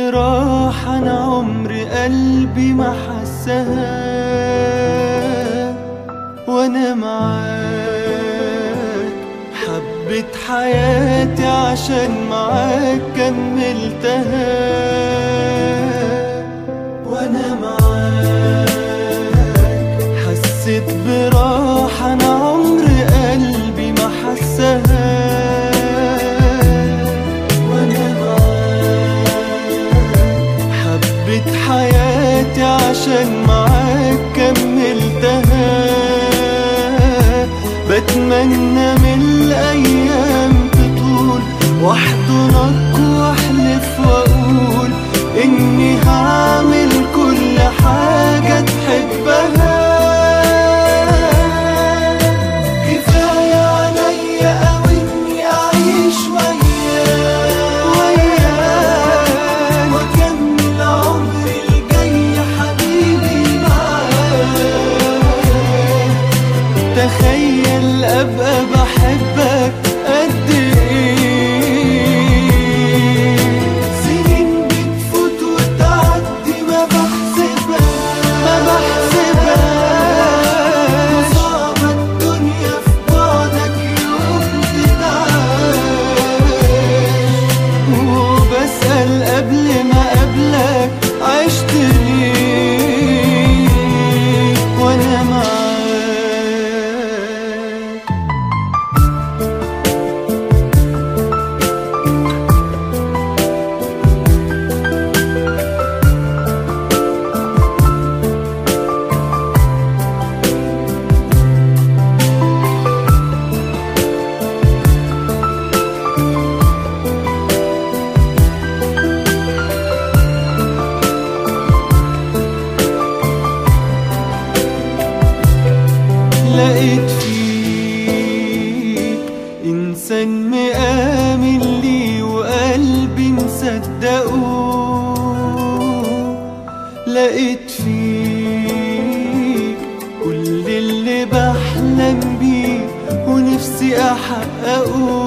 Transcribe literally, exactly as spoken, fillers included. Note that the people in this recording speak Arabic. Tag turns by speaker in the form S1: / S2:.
S1: براحة أنا عمر قلبي ما حسها وأنا معاك. حبيت حياتي عشان معاك كملتها وأنا معاك. حسيت براحة أنا عمر قلبي ما حسها وأنا معاك. حبيت حياتي عشان معاك كملتها. بتمنى من الأيام تطول واحضنك واحلف واقول إني هعمل كل حاجة تحبها. كفاية عليا أوي إني أعيش وياك وياك وأكمل عمري الجاي حبيبي معاك. تخيل أبقى بحبك قد إيه. سنين بتفوت وتعدي ما بحسبهاش ما بحسبهاش. وصعبة الدنيا في بعدك يوم تتعاش. وبسأل قبل ما قبلك عشت ليه وأنا معاك. لقيت فيك إنسان مآمن لي وقلبي مصدقه. لقيت فيك كل اللي بحلم بيه ونفسي أحققه.